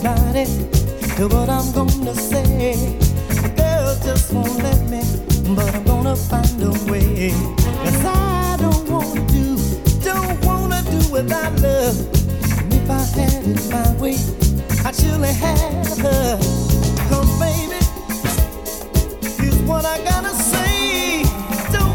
body to what I'm gonna say. The girl just won't let me, but I'm gonna find a way. 'Cause I don't wanna do without love. And if I had it my way,